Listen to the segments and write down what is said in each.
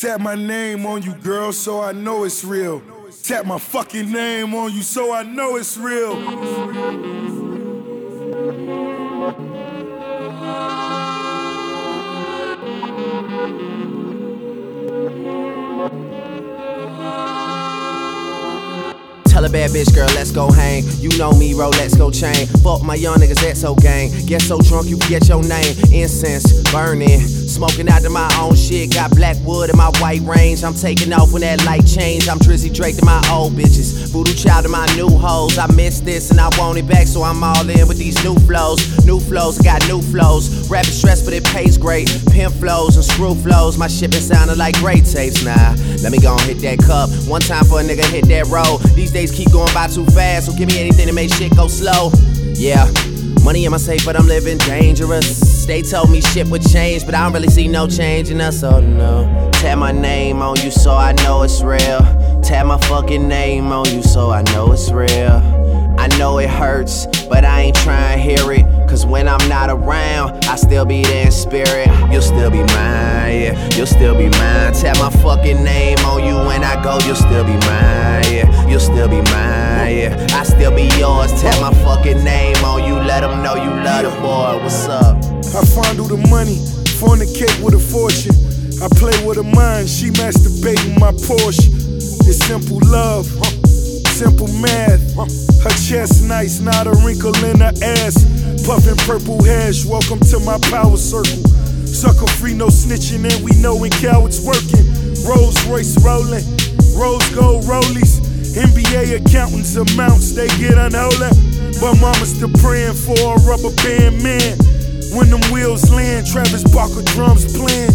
Tap my name on you, girl, so I know it's real. Tap my fucking name on you, so I know it's real. Tell a bad bitch, girl, let's go hang. You know me, Rolex go chain. Fuck my young niggas, that's so gang. Get so drunk you forget your name. Incense burning, smoking out to my own shit. Got black wood in my white range. I'm taking off when that light change. I'm Drizzy Drake to my old bitches, Voodoo Child to my new hoes. I miss this and I want it back, so I'm all in with these new flows. New flows, got new flows. Rapping stress, but it pays great. Pimp flows and screw flows. My shit been sounding like great tapes. Nah, let me go and hit that cup. One time for a nigga hit that road. These days keep going by too fast, so give me anything to make shit go slow. Yeah, money in my safe, but I'm living dangerous. They told me shit would change, but I don't really see no change in us, oh no. Tap my name on you so I know it's real. Tap my fucking name on you so I know it's real. I know it hurts, but I ain't trying to hear it. Cause when I'm not around, I still be there in spirit. You'll still be mine, yeah, you'll still be mine. Tap my fucking name on you when I go, you'll still be mine, yeah, you'll still be mine, yeah. I still be yours, tap my fucking name on you. Let them know you love the boy, what's up? I fondle the money, fornicate with a fortune. I play with her mind, she masturbating my Porsche. It's simple love, simple math. Her chest nice, not a wrinkle in her ass. Puffin' purple hash, welcome to my power circle. Sucker free, no snitching, and we know when cowards working. Rolls Royce rolling, rose gold rollies. NBA accountants amounts, they get unholy. But mama's still praying for a rubber band man. When them wheels land, Travis Barker drums playing.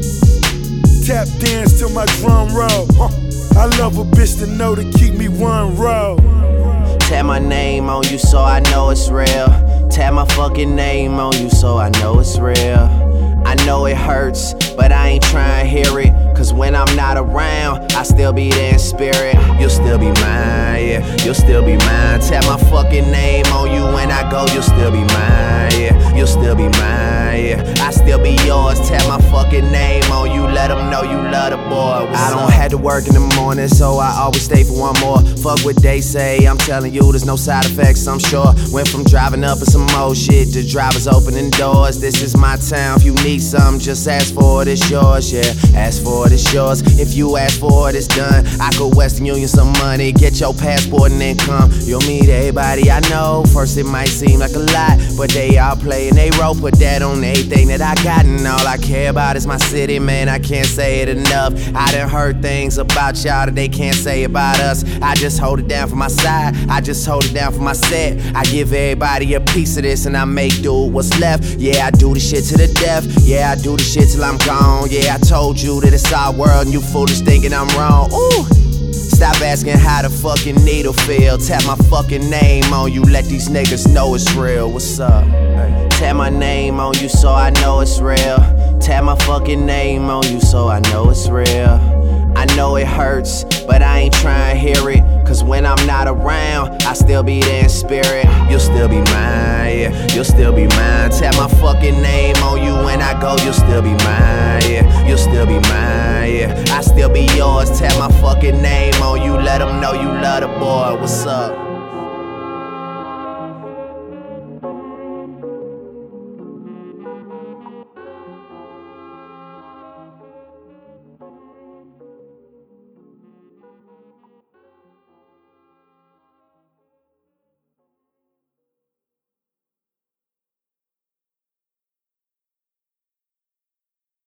Tap dance till my drum roll. I love a bitch to know to keep me one row. Tap my name on you so I know it's real. Tap my fucking name on you so I know it's real. I know it hurts, but I ain't trying to hear it. Cause when I'm not around, I still be there in spirit. You'll still be mine, yeah, you'll still be mine. Tap my fucking name on you when I go, you'll still be mine, yeah, you'll still be mine, yeah. I still be yours, tap my fucking name on you. Let them know you love the boy, I don't have to work in the morning, so I always stay for one more. Fuck what they say, I'm telling you there's no side effects, I'm sure. Went from driving up in some old shit to drivers opening doors. This is my town, if you need something, just ask for it, it's yours, yeah. Ask for it, it's yours. If you ask for it, it's done. I go Western Union some money, get your passport and then come. You'll meet everybody I know. First it might seem like a lot, but they all play and they roll. Put that on everything that I got, and all I care about is my city, man. I can't say it enough. I done heard things about y'all that they can't say about us. I just hold it down for my side, I just hold it down for my set. I give everybody a piece of this and I make do what's left. Yeah, I do the shit to the death. Yeah, I do the shit till I'm gone. Yeah, I told you that it's our world and you foolish thinking I'm wrong. Ooh. Stop asking how the fucking needle feel. Tap my fucking name on you, let these niggas know it's real. What's up? Hey. Tap my name on you so I know it's real. Tap my fucking name on you so I know it's real. I know it hurts, but I ain't trying to hear it. Cause when I'm not around, I still be there in spirit. You'll still be mine, yeah, you'll still be mine. Tap my fucking name on you when I go, you'll still be mine, yeah, you'll still be mine, yeah. I still be yours, tap my fucking name on you. Let them know you love the boy, what's up?